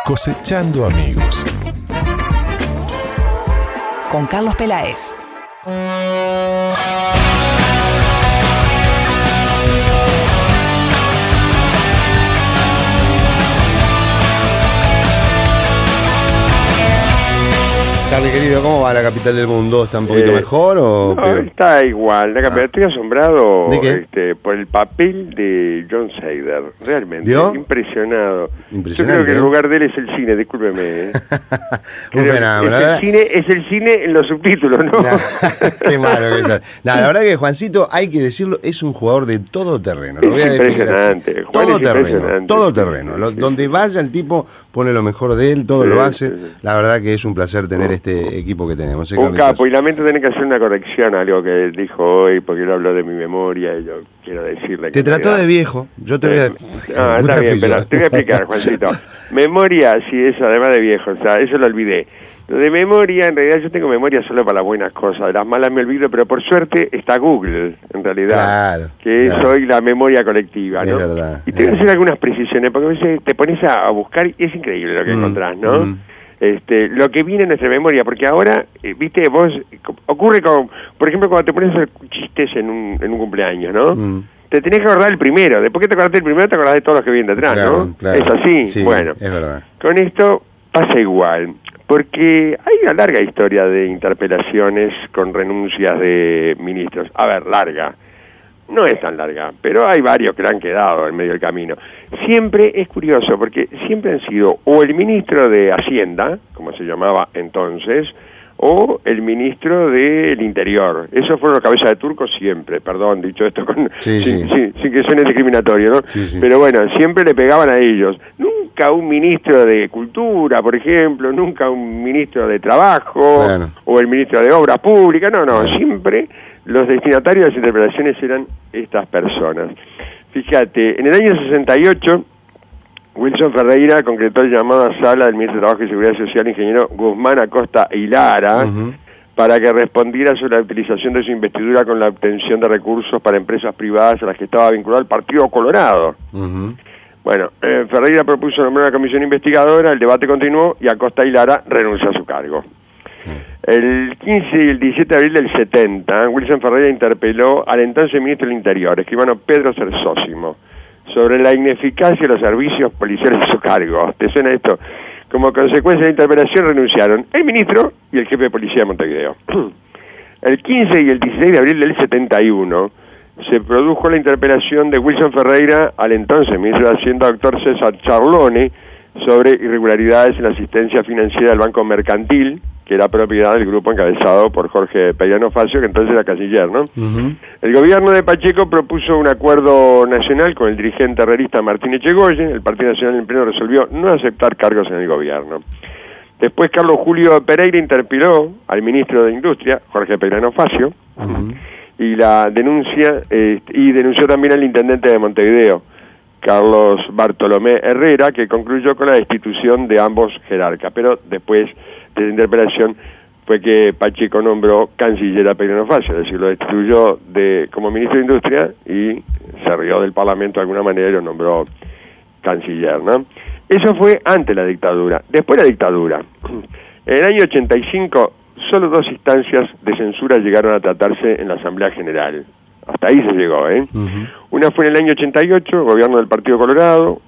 Cosechando amigos. Con Carlos Peláez. Charlie, querido, ¿cómo va la capital del mundo? ¿Está un poquito mejor o no, peor? Está igual. La capital, estoy asombrado ¿De qué? por el papel de John Seider. Realmente, ¿Vio? Impresionado. Impresionante, Yo creo que el ¿eh? lugar de él es el cine, discúlpeme. Un fenómeno, Es el cine en los subtítulos, ¿no? Qué malo que es. La verdad que Juancito, hay que decirlo, es un jugador de todo terreno. Lo voy a definir Impresionante. así. Juan Todo es terreno, impresionante. todo terreno. Sí. Donde vaya el tipo pone lo mejor de él, todo Sí, lo hace. sí. La verdad que es un placer tener este equipo que tenemos. Un capo, y lamento tener que hacer una corrección a algo que dijo hoy, porque él habló de mi memoria y yo quiero decirle que... Te trató de viejo, yo te voy a... No, está bien, pero te voy a explicar, Juancito. Memoria, sí, eso, además de viejo, o sea, eso lo olvidé. Lo de memoria, en realidad yo tengo memoria solo para las buenas cosas, de las malas me olvido, pero por suerte está Google, en realidad. Claro, que claro. es hoy la memoria colectiva, ¿no? Es verdad. Y te voy a hacer algunas precisiones, porque a veces te pones a buscar y es increíble lo que encontrás, ¿no? Lo que viene en nuestra memoria, porque ahora, viste, vos, ocurre con, por ejemplo, cuando te pones a hacer chistes en un cumpleaños, ¿no? Te tenés que acordar el primero, después que te acordás del primero, te acordás de todos los que vienen detrás, Claro, ¿no? claro. Es así, Sí, bueno. es verdad. Con esto pasa igual, porque hay una larga historia de interpelaciones con renuncias de ministros. A ver, larga. No es tan larga, pero hay varios que le han quedado en medio del camino. Siempre es curioso, porque siempre han sido o el ministro de Hacienda, como se llamaba entonces, o el ministro del Interior. Esos fueron los cabezas de turco siempre, perdón, dicho esto sin que suene discriminatorio, ¿no? Sí. Pero bueno, siempre le pegaban a ellos. Nunca un ministro de Cultura, por ejemplo, nunca un ministro de Trabajo, Bueno. o el ministro de Obras Públicas, no, siempre los destinatarios de las interpelaciones eran estas personas. Fíjate, en el año 68, Wilson Ferreira concretó el llamado a sala del ministro de Trabajo y Seguridad Social, ingeniero Guzmán Acosta y Lara, para que respondiera sobre la utilización de su investidura con la obtención de recursos para empresas privadas a las que estaba vinculado el Partido Colorado. Bueno, Ferreira propuso nombrar una comisión investigadora, el debate continuó y Acosta y Lara renunció a su cargo. El 15 y el 17 de abril del 70, Wilson Ferreira interpeló al entonces ministro del Interior, escribano Pedro Cersósimo, sobre la ineficacia de los servicios policiales de su cargo. ¿Te suena esto? Como consecuencia de la interpelación renunciaron el ministro y el jefe de policía de Montevideo. El 15 y el 16 de abril del 71 se produjo la interpelación de Wilson Ferreira al entonces ministro de Hacienda, doctor César Charlone, sobre irregularidades en la asistencia financiera del Banco Mercantil, que era propiedad del grupo encabezado por Jorge Peirano Facio, que entonces era canciller, ¿no? El gobierno de Pacheco propuso un acuerdo nacional con el dirigente herrerista Martín Echegoyen. El Partido Nacional en pleno resolvió no aceptar cargos en el gobierno. Después Carlos Julio Pereira interpeló al ministro de Industria, Jorge Peirano Facio, y denunció también al intendente de Montevideo, Carlos Bartolomé Herrera, que concluyó con la destitución de ambos jerarcas. Pero después de la interpelación fue que Pacheco nombró canciller a Peirano Facio, es decir, lo destituyó como ministro de Industria y se rió del Parlamento de alguna manera y lo nombró canciller, ¿no? Eso fue antes de la dictadura. Después de la dictadura, en el año 85, solo 2 instancias de censura llegaron a tratarse en la Asamblea General. Hasta ahí se llegó, ¿eh? Una fue en el año 88, gobierno del Partido Colorado,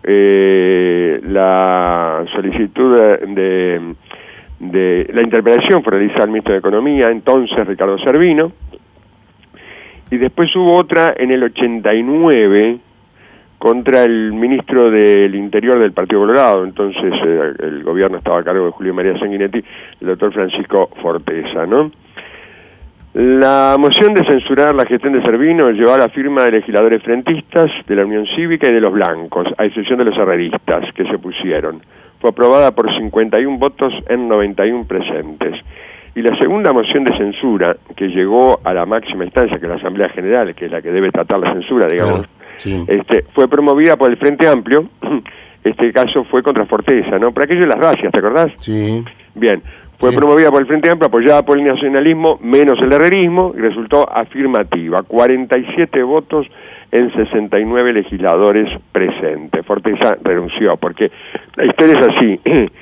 la solicitud de la interpelación fue realizada al ministro de Economía, entonces Ricardo Servino, y después hubo otra en el 89 contra el ministro del Interior del Partido Colorado, entonces el gobierno estaba a cargo de Julio María Sanguinetti, el doctor Francisco Forteza, ¿no? La moción de censurar la gestión de Servino llevó a la firma de legisladores frentistas, de la Unión Cívica y de los blancos, a excepción de los herreristas que se opusieron. Fue aprobada por 51 votos en 91 presentes. Y la segunda moción de censura, que llegó a la máxima instancia, que es la Asamblea General, que es la que debe tratar la censura, digamos, fue promovida por el Frente Amplio. Este caso fue contra Forteza, ¿no? Por aquello de las racias, ¿te acordás? Sí. Bien. Fue promovida por el Frente Amplio, apoyada por el nacionalismo, menos el herrerismo, y resultó afirmativa. 47 votos en 69 legisladores presentes. Forteza renunció, porque la historia es así.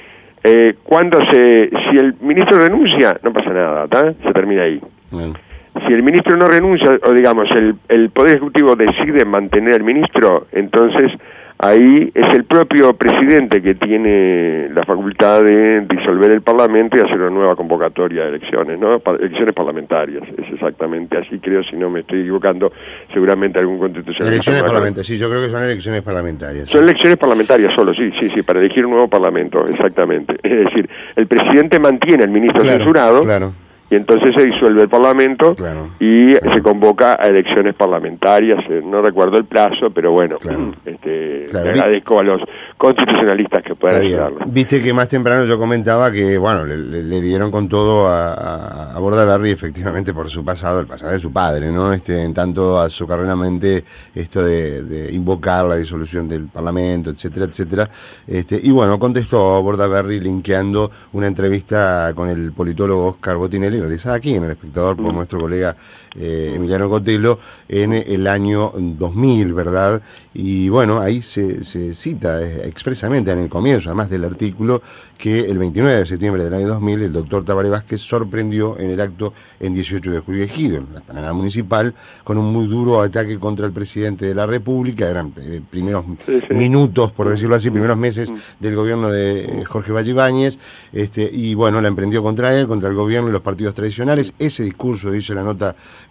Si el ministro renuncia, no pasa nada, ¿tá? Se termina ahí. Bueno. Si el ministro no renuncia, o digamos, el Poder Ejecutivo decide mantener al ministro, entonces ahí es el propio presidente que tiene la facultad de disolver el Parlamento y hacer una nueva convocatoria de elecciones, ¿no? Elecciones parlamentarias, es exactamente así, creo, si no me estoy equivocando, seguramente algún constitucionalista. Elecciones parlamentarias, sí, yo creo que son elecciones parlamentarias. Son elecciones parlamentarias solo, sí, para elegir un nuevo Parlamento, exactamente. Es decir, el presidente mantiene al ministro censurado. Claro. Y entonces se disuelve el Parlamento se convoca a elecciones parlamentarias, no recuerdo el plazo, pero bueno, le agradezco a los constitucionalistas que puedan ayudarlo. Viste que más temprano yo comentaba que, bueno, le dieron con todo a Bordaberry, efectivamente, por su pasado, el pasado de su padre, ¿no? En tanto azucarrenamente esto de invocar la disolución del Parlamento, etcétera, etcétera. Y bueno, contestó Bordaberry linkeando una entrevista con el politólogo Oscar Botinelli, realizada aquí en El Espectador por nuestro colega Emiliano Cotelo en el año 2000, ¿verdad? Y bueno, ahí se cita expresamente en el comienzo, además del artículo, que el 29 de septiembre del año 2000 el doctor Tabaré Vázquez sorprendió en el acto en 18 de julio Ejido, en la explanada municipal, con un muy duro ataque contra el presidente de la República. Eran primeros minutos, por decirlo así, primeros meses del gobierno de Jorge Valle Ibáñez, y bueno, la emprendió contra él, contra el gobierno y los partidos tradicionales. Ese discurso, dice la nota,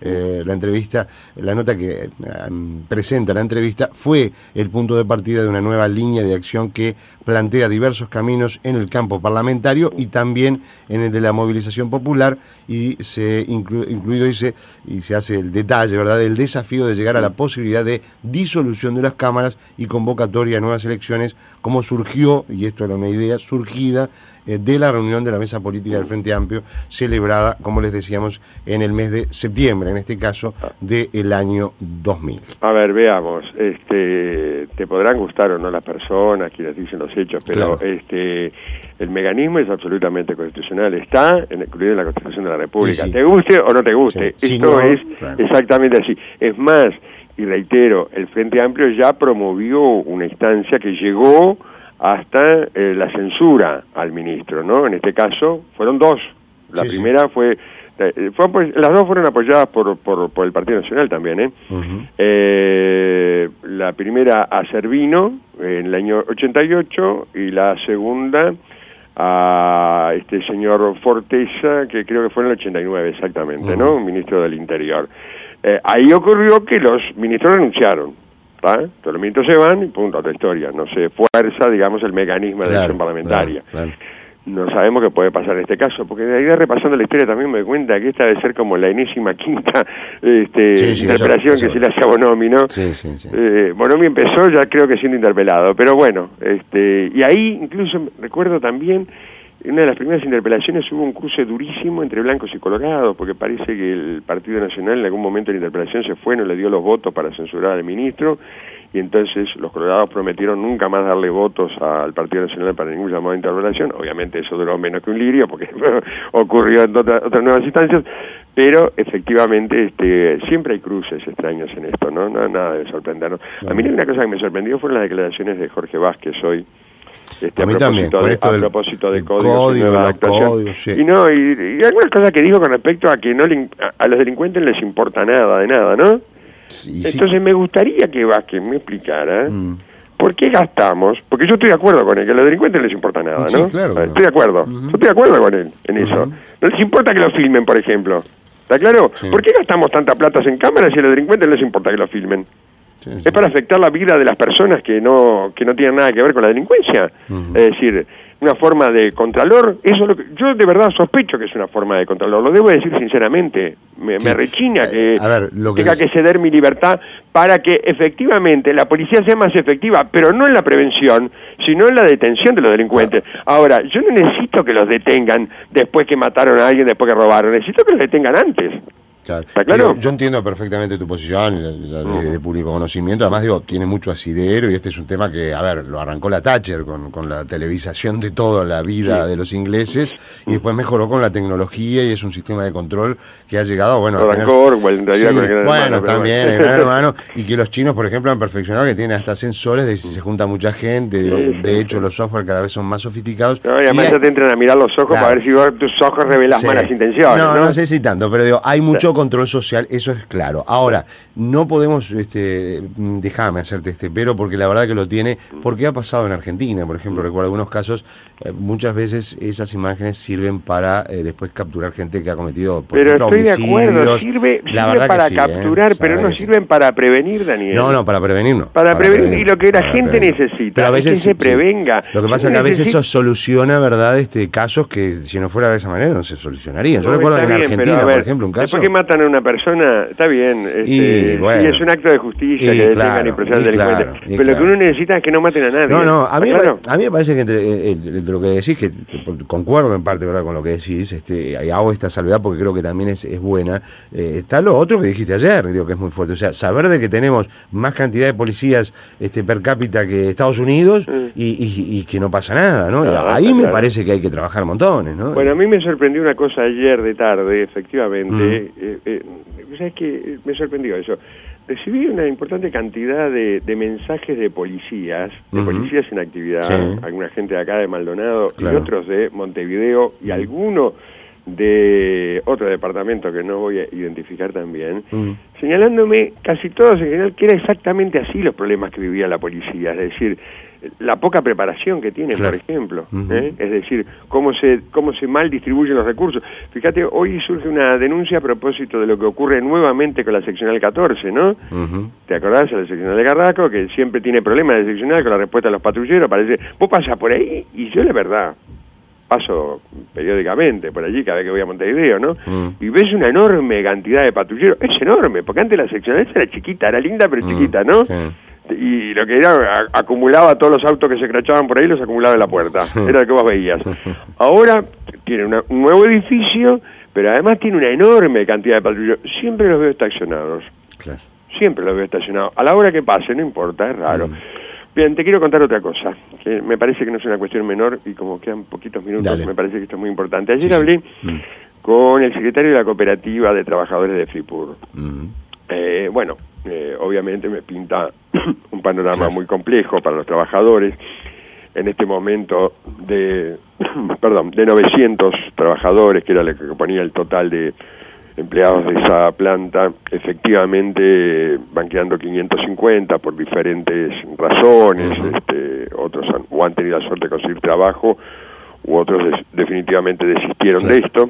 la nota que presenta la entrevista, fue el punto de partida de una nueva línea de acción que plantea diversos caminos en el campo parlamentario y también en el de la movilización popular, y se incluido y se hace el detalle, ¿verdad?, del desafío de llegar a la posibilidad de disolución de las cámaras y convocatoria a nuevas elecciones, como surgió, y esto era una idea surgida de la reunión de la mesa política del Frente Amplio, celebrada, como les decíamos, en el mes de septiembre, en este caso, del año 2000. A ver, veamos, te podrán gustar o no las personas, quienes dicen los hechos, pero el mecanismo es absolutamente constitucional, está incluido en la Constitución de la República, te guste o no te guste, esto es exactamente así. Es más, y reitero, el Frente Amplio ya promovió una instancia que llegó hasta la censura al ministro, ¿no? En este caso fueron dos. La primera fue las dos fueron apoyadas por el Partido Nacional también, la primera a Servino en el año 88 y la segunda a este señor Forteza, que creo que fue en el 89 exactamente, ¿no? Ministro del Interior. Ahí ocurrió que los ministros renunciaron. Todos los ministros se van y punto, otra historia. No se fuerza, digamos, el mecanismo de elección parlamentaria. No sabemos qué puede pasar en este caso, porque de ahí repasando la historia también me doy cuenta que esta debe ser como la enésima quinta interpelación que se le hace a Bonomi, ¿no? Bonomi empezó ya creo que siendo interpelado, pero bueno, y ahí incluso recuerdo también en una de las primeras interpelaciones hubo un cruce durísimo entre blancos y colorados, porque parece que el Partido Nacional en algún momento de la interpelación se fue, no le dio los votos para censurar al ministro, y entonces los colorados prometieron nunca más darle votos al Partido Nacional para ningún llamado de interpelación. Obviamente eso duró menos que un lirio, porque ocurrió en otras nuevas instancias, pero efectivamente siempre hay cruces extraños en esto, ¿no? Nada de sorprendernos. A mí una cosa que me sorprendió fueron las declaraciones de Jorge Vázquez hoy, a propósito de códigos y nueva actuación. Y algunas cosas que dijo con respecto a que a los delincuentes les importa nada, de nada, ¿no? Entonces me gustaría que Vázquez me explicara por qué gastamos, porque yo estoy de acuerdo con él, que a los delincuentes les importa nada, ¿no? Estoy de acuerdo, yo estoy de acuerdo con él en eso. No les importa que lo filmen, por ejemplo, ¿está claro? ¿Por qué gastamos tanta plata en cámaras si a los delincuentes les importa que lo filmen? Es para afectar la vida de las personas que no tienen nada que ver con la delincuencia. Es decir, una forma de contralor, eso es lo que yo de verdad sospecho que es una forma de contralor, lo debo decir sinceramente, me rechina que tenga que ceder mi libertad para que efectivamente la policía sea más efectiva, pero no en la prevención, sino en la detención de los delincuentes. Ahora, yo no necesito que los detengan después que mataron a alguien, después que robaron, necesito que los detengan antes. Claro. ¿Está claro? Yo entiendo perfectamente tu posición, la de público conocimiento. Además, digo, tiene mucho asidero y este es un tema que, a ver, lo arrancó la Thatcher con la televisación de toda la vida de los ingleses y después mejoró con la tecnología y es un sistema de control que ha llegado, bueno, lo arrancó Orwell, en realidad, sí, con el Gran bueno, Hermano, también el Gran Hermano, y que los chinos, por ejemplo, han perfeccionado que tienen hasta sensores de si se junta mucha gente. De hecho, los software cada vez son más sofisticados. No, y además ya te entran a mirar los ojos para ver si tus ojos revelas malas intenciones. No sé si tanto, pero digo, hay mucho control social, eso es claro. Ahora, no podemos, déjame hacerte pero, porque la verdad que lo tiene, porque ha pasado en Argentina, por ejemplo, recuerdo algunos casos, muchas veces esas imágenes sirven para después capturar gente que ha cometido, por ejemplo, homicidios. Estoy de acuerdo, sirve para capturar, pero no sirven para prevenir, Daniel. No, para prevenir no. Para prevenir, y lo que la gente necesita, pero a veces, es que se prevenga. Lo que pasa es que a veces eso soluciona, ¿verdad?, casos que si no fuera de esa manera no se solucionarían. Yo recuerdo en Argentina, por ejemplo, un caso. Después que matan a una persona, está bien, bueno, sí, es un acto de justicia que detengan y procesan delincuentes. Pero lo que uno necesita es que no maten a nadie. A mí me parece que entre lo que decís, que concuerdo en parte, ¿verdad?, con lo que decís, y hago esta salvedad porque creo que también es buena. Está lo otro que dijiste ayer, digo que es muy fuerte. O sea, saber de que tenemos más cantidad de policías per cápita que Estados Unidos y que no pasa nada, ¿no? Ahí me parece que hay que trabajar montones, ¿no? Bueno, a mí me sorprendió una cosa ayer de tarde, efectivamente. ¿Sabes qué? Me sorprendió eso. Recibí una importante cantidad de mensajes de policías en actividad, alguna gente de acá de Maldonado y otros de Montevideo y alguno de otro departamento que no voy a identificar también, señalándome casi todos en general que era exactamente así los problemas que vivía la policía, es decir, la poca preparación que tienen, por ejemplo, es decir, cómo se mal distribuyen los recursos. Fíjate, hoy surge una denuncia a propósito de lo que ocurre nuevamente con la seccional 14, ¿no? ¿Te acordás de la seccional de Carrasco, que siempre tiene problemas de seccional con la respuesta de los patrulleros? Parece, vos pasás por ahí y yo la verdad paso periódicamente por allí cada vez que voy a Montevideo, ¿no? Y ves una enorme cantidad de patrulleros, es enorme, porque antes la seccional era chiquita, era linda pero chiquita, ¿no? Y lo que era, acumulaba todos los autos que se crachaban por ahí, los acumulaba en la puerta, era lo que vos veías. Ahora tiene un nuevo edificio, pero además tiene una enorme cantidad de patrulleros, siempre los veo estacionados, siempre los veo estacionados, a la hora que pase, no importa, es raro. Bien, te quiero contar otra cosa, que me parece que no es una cuestión menor y como quedan poquitos minutos, me parece que esto es muy importante. Ayer hablé con el secretario de la Cooperativa de Trabajadores de Fripur. Obviamente me pinta un panorama muy complejo para los trabajadores. En este momento de 900 trabajadores, que era lo que componía el total de empleados de esa planta, efectivamente van quedando 550 por diferentes razones, otros han tenido la suerte de conseguir trabajo, u otros definitivamente desistieron de esto.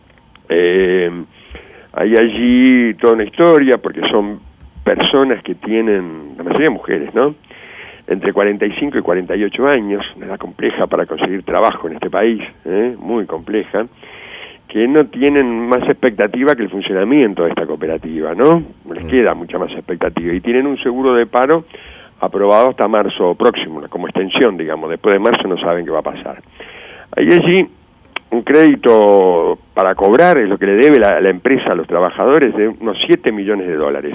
Hay allí toda una historia, porque son personas que tienen, la mayoría mujeres, ¿no?, entre 45 y 48 años, una edad compleja para conseguir trabajo en este país, muy compleja, que no tienen más expectativa que el funcionamiento de esta cooperativa, ¿no? Les queda mucha más expectativa, y tienen un seguro de paro aprobado hasta marzo próximo, como extensión, digamos. Después de marzo no saben qué va a pasar. Hay allí un crédito para cobrar, es lo que le debe la empresa a los trabajadores, de unos $7 millones.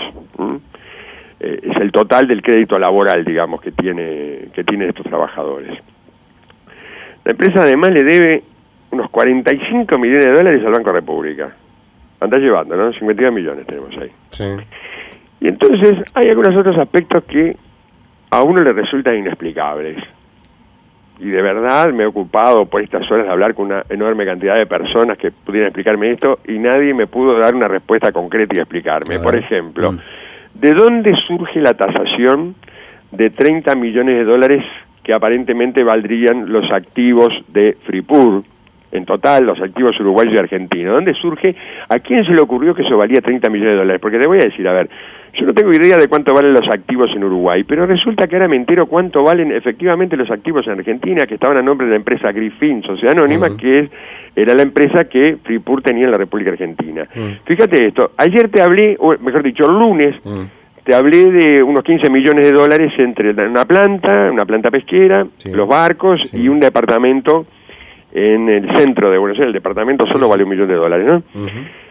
Es el total del crédito laboral, digamos, que tienen estos trabajadores. La empresa además le debe unos $45 millones al Banco República. Anda llevando, ¿no? 52 millones tenemos ahí. Y entonces hay algunos otros aspectos que a uno le resultan inexplicables. Y de verdad me he ocupado por estas horas de hablar con una enorme cantidad de personas que pudieran explicarme esto, y nadie me pudo dar una respuesta concreta y explicarme. Por ejemplo, ¿de dónde surge la tasación de $30 millones que aparentemente valdrían los activos de Fripur? En total, los activos uruguayos y argentinos. ¿Dónde surge? ¿A quién se le ocurrió que eso valía $30 millones? Porque te voy a decir, a ver, yo no tengo idea de cuánto valen los activos en Uruguay, pero resulta que ahora me entero cuánto valen efectivamente los activos en Argentina, que estaban a nombre de la empresa Griffin, Sociedad Anónima, que era la empresa que Fripur tenía en la República Argentina. Fíjate esto, ayer te hablé, o mejor dicho, el lunes, te hablé de unos $15 millones entre una planta pesquera, los barcos y un departamento en el centro de Buenos Aires. El departamento solo vale $1 millón, ¿no?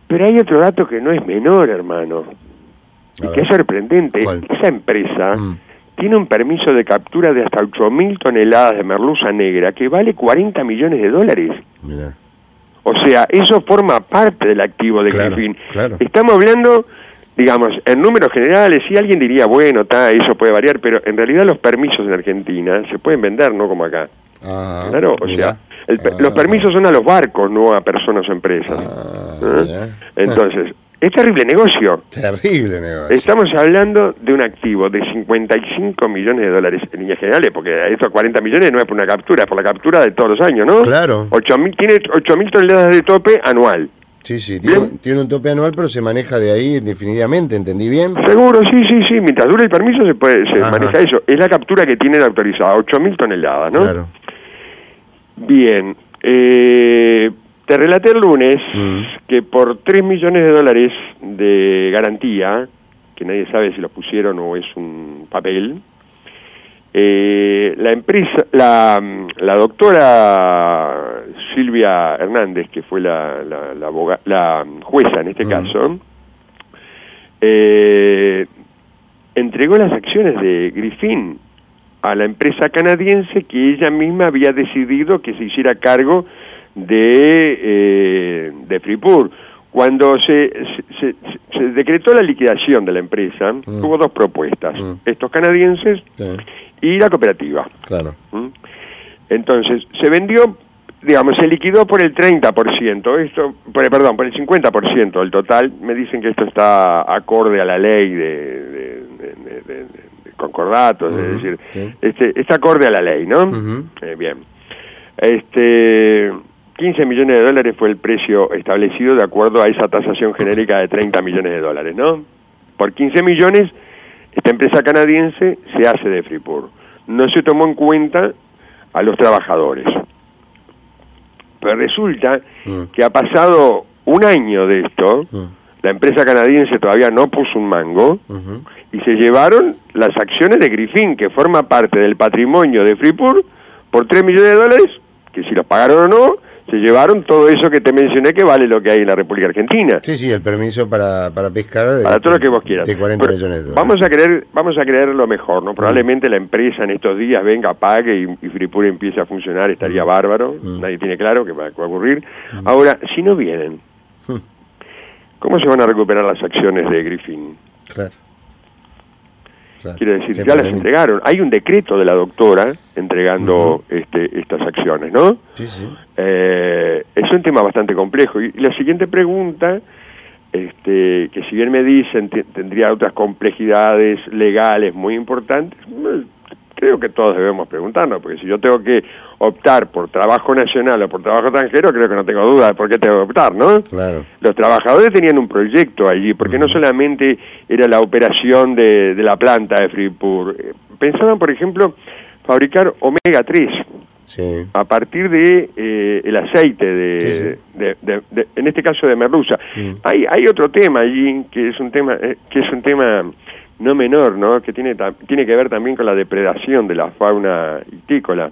Pero hay otro dato que no es menor, hermano, y que es sorprendente. ¿Cuál? Esa empresa tiene un permiso de captura de hasta 8.000 toneladas de merluza negra que vale $40 millones. Mirá. O sea, eso forma parte del activo de Claro, Griffin. claro. Estamos hablando, digamos, en números generales, sí alguien diría, bueno, eso puede variar, pero en realidad los permisos en Argentina se pueden vender, no como acá. Claro, o mirá. sea, los permisos son a los barcos, no a personas o empresas. Mirá. Entonces, es terrible negocio. Terrible negocio. Estamos hablando de un activo de $55 millones en líneas generales, porque estos 40 millones no es por una captura, es por la captura de todos los años, ¿no? Claro. 8.000, tiene 8.000 toneladas de tope anual. Sí, tiene un tope anual, pero se maneja de ahí definitivamente, ¿entendí bien? Seguro, sí, mientras dure el permiso se maneja eso. Es la captura que tienen autorizada, 8.000 toneladas, ¿no? Claro. Bien, te relaté el lunes que por $3 millones de garantía, que nadie sabe si los pusieron o es un papel, la empresa, la doctora Silvia Hernández, que fue la jueza en este caso, entregó las acciones de Griffin a la empresa canadiense que ella misma había decidido que se hiciera cargo de Freeport. Cuando se decretó la liquidación de la empresa, hubo dos propuestas, estos canadienses y la cooperativa. Claro. Entonces, se vendió, digamos, se liquidó por el 30%, por el 50% del total. Me dicen que esto está acorde a la ley de concordatos, es decir, está acorde a la ley, ¿no? Bien. 15 millones de dólares fue el precio establecido de acuerdo a esa tasación genérica de 30 millones de dólares, ¿no? Por 15 millones, esta empresa canadiense se hace de Freeport. No se tomó en cuenta a los trabajadores. Pero resulta que ha pasado un año de esto, la empresa canadiense todavía no puso un mango, y se llevaron las acciones de Griffin, que forma parte del patrimonio de Freeport, por $3 millones de dólares, que si los pagaron o no, se llevaron todo eso que te mencioné que vale lo que hay en la República Argentina. Sí, el permiso para pescar. Para todo lo que vos quieras. De 40 millones de dólares. Vamos a creer lo mejor, ¿no? Probablemente la empresa en estos días venga, pague y Freeport empiece a funcionar, estaría bárbaro. Nadie tiene claro qué va a ocurrir. Ahora, si no vienen, ¿cómo se van a recuperar las acciones de Griffin? Claro. Quiero decir, ya las entregaron. Hay un decreto de la doctora entregando estas acciones, ¿no? Sí. Es un tema bastante complejo. Y la siguiente pregunta, que si bien me dicen tendría otras complejidades legales muy importantes, creo que todos debemos preguntarnos, porque si yo tengo que optar por trabajo nacional o por trabajo extranjero, creo que no tengo duda de por qué tengo que optar, ¿no? Claro. Los trabajadores tenían un proyecto allí, porque no solamente era la operación de la planta de Freeport. Pensaban, por ejemplo, fabricar omega 3 a partir de el aceite en este caso de merluza. Hay otro tema allí que es un tema no menor, ¿no? Que tiene que ver también con la depredación de la fauna ictícola.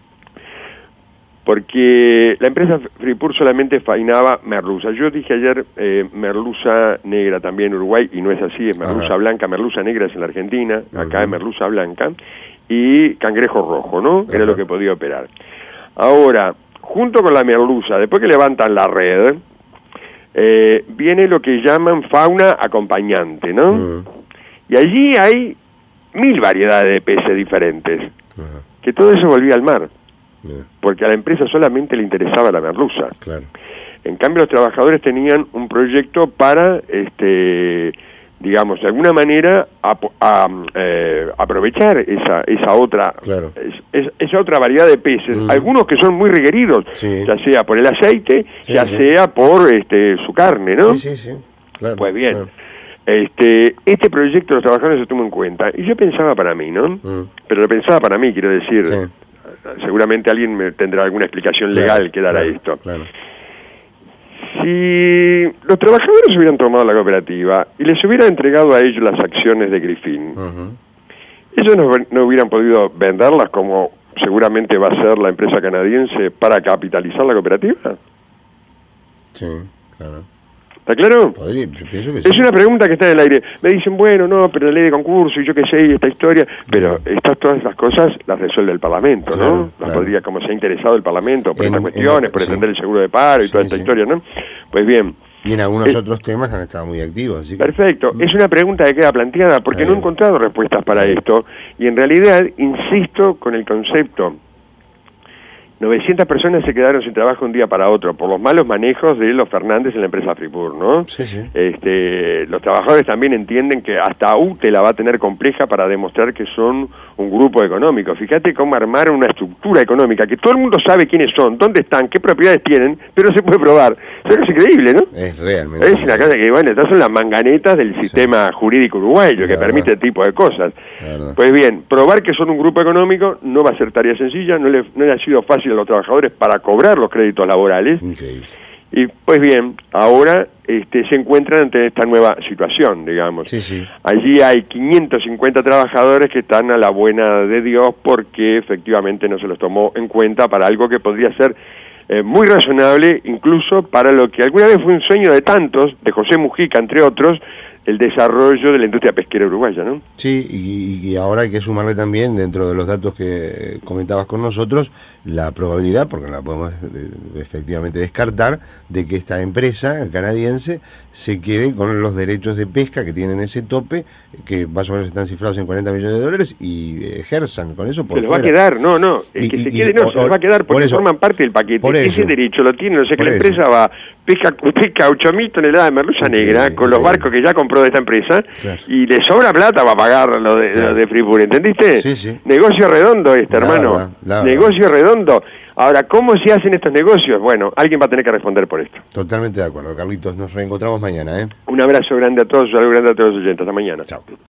Porque la empresa Freeport solamente faenaba merluza. Yo dije ayer merluza negra también en Uruguay, y no es así, es merluza blanca. Merluza negra es en la Argentina, acá es merluza blanca, y cangrejo rojo, ¿no? Era lo que podía operar. Ahora, junto con la merluza, después que levantan la red, viene lo que llaman fauna acompañante, ¿no? Y allí hay 1000 variedades de peces diferentes, que todo eso volvía al mar, porque a la empresa solamente le interesaba la merluza. Claro. En cambio, los trabajadores tenían un proyecto para, digamos, de alguna manera aprovechar esa otra esa otra variedad de peces, algunos que son muy requeridos, ya sea por el aceite, ya sea por su carne, ¿no? Claro, pues bien. Claro. Este proyecto los trabajadores se tomó en cuenta, y yo pensaba para mí, ¿no? Pero lo pensaba para mí, quiero decir, seguramente alguien me tendrá alguna explicación legal que dar a esto. Claro. Si los trabajadores hubieran tomado la cooperativa y les hubieran entregado a ellos las acciones de Griffin, ellos no hubieran podido venderlas como seguramente va a ser la empresa canadiense para capitalizar la cooperativa. Sí, claro. ¿Está claro? Podría, yo pienso que Es sí. una pregunta que está en el aire. Me dicen, bueno, no, pero la ley de concurso y yo qué sé, y esta historia, pero todas estas cosas las resuelve el Parlamento, Claro, ¿no? Las claro. podría, como se ha interesado el Parlamento por estas En cuestiones, por sí. defender el seguro de paro y Sí, toda esta sí. historia, ¿no? Pues bien, Y en algunos otros temas han estado muy activos. Así que, perfecto. Es una pregunta que queda planteada porque no he encontrado respuestas para esto y en realidad insisto con el concepto. 900 personas se quedaron sin trabajo un día para otro por los malos manejos de los Fernández en la empresa Fripur, ¿no? Sí, sí. Los trabajadores también entienden que hasta UTE la va a tener compleja para demostrar que son un grupo económico. Fíjate cómo armar una estructura económica, que todo el mundo sabe quiénes son, dónde están, qué propiedades tienen, pero no se puede probar. Eso es increíble, ¿no? Es realmente. Es una cosa que, bueno, estas son las manganetas del sistema jurídico uruguayo, que permite este tipo de cosas. Pues bien, probar que son un grupo económico no va a ser tarea sencilla, no le ha sido fácil a los trabajadores para cobrar los créditos laborales. Increíble. Y pues bien, ahora se encuentran ante esta nueva situación, digamos. Sí, sí. Allí hay 550 trabajadores que están a la buena de Dios porque efectivamente no se los tomó en cuenta para algo que podría ser muy razonable, incluso para lo que alguna vez fue un sueño de tantos, de José Mujica, entre otros, el desarrollo de la industria pesquera uruguaya, ¿no? Sí, y ahora hay que sumarle también, dentro de los datos que comentabas con nosotros, la probabilidad, porque no la podemos efectivamente descartar, de que esta empresa canadiense se quede con los derechos de pesca que tienen ese tope, que más o menos están cifrados en $40 millones, y ejerzan con eso por Se los va a fuera. quedar, no, el que se quede no, se los va a quedar porque forman parte del paquete. Ese derecho lo tienen, o sea que la empresa va, pesca 8.000 toneladas de merluza negra con los barcos que ya compró de esta empresa, y le sobra plata para pagar lo de Fripur, ¿entendiste? Sí, sí. Negocio redondo hermano. Verdad. Negocio redondo. Ahora, ¿cómo se hacen estos negocios? Bueno, alguien va a tener que responder por esto. Totalmente de acuerdo, Carlitos. Nos reencontramos mañana, ¿eh? Un abrazo grande a todos, un saludo grande a todos los oyentes. Hasta mañana. Chao.